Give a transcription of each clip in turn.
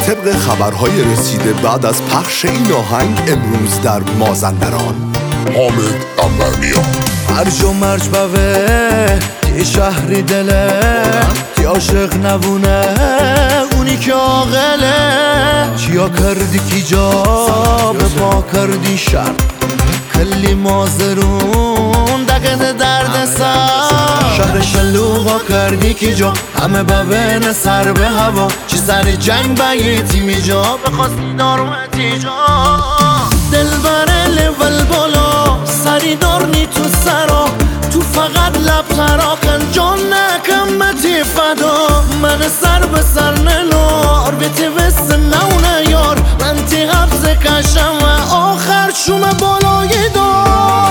طبق خبرهای رسیده بعد از پخش این آهنگ امروز در مازندران حامد انورنیا هرج و مرج بوه یه شهری دله که عاشق نبونه اونی که عاقله چیا کردی کی جا به پا کردی شر کلی مازرون دقیق درد سر شهر شلوغا کردی کی جا همه ببین سر به هوا چی سر جنگ بیتی می جا بخواستی دارومتی جا دل بره لول بالا سری دارنی تو سرا تو فقط لب تراکن جان نکمتی فدا من سر به سر نلار بیتی بس نونه یار من تی حبز کشم و آخر شوم بالای دار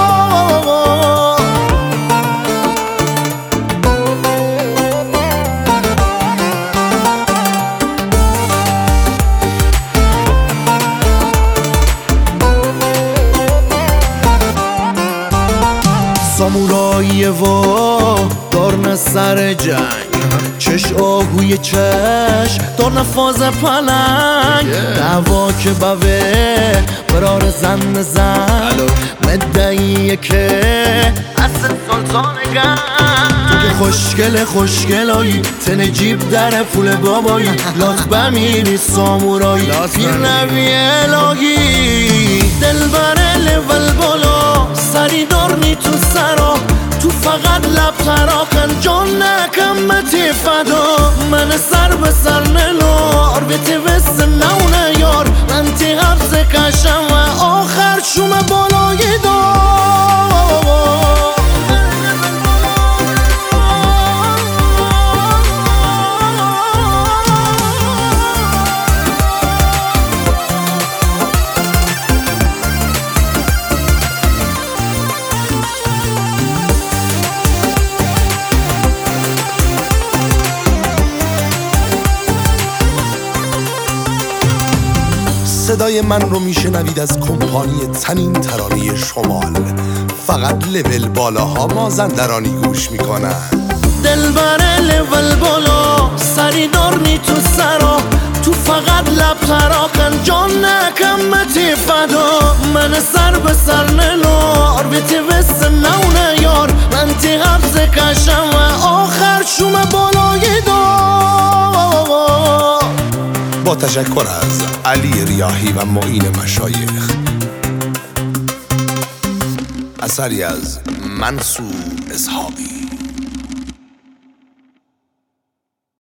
سامورایی و دارن سر جنگ چش آهوی چش دارن فاز پلنگ دعوا که بوه برار زن مدعیه که اصل سلطان گنگ تو که خوشگلایی تن جیب در پول بابایی لاخ بمیری سامورایی پیر نبی الهی دل بره لول بالا سری دارنی تو سرا تو فقط لب تراکن جان نکمتی فدا من سر به سر نلار بیتی بس نونه یار من تی حبز کشم و آخر شوم بالای دار صدای من رو میشنوید از کمپانی تنین ترانه شمال فقط لول بالاها مازندرانی گوش میکنن دل بره لول بالا سری دارنی تو سرا تو فقط لب تراکن جان نکمتی فدا من سر به سر نلار بیتی بس نونه یار من تی حبز کشم و آخر شوم بالای دار با تشکر از علی ریاحی و معین مشایخ اثری از منصور اسحاقی.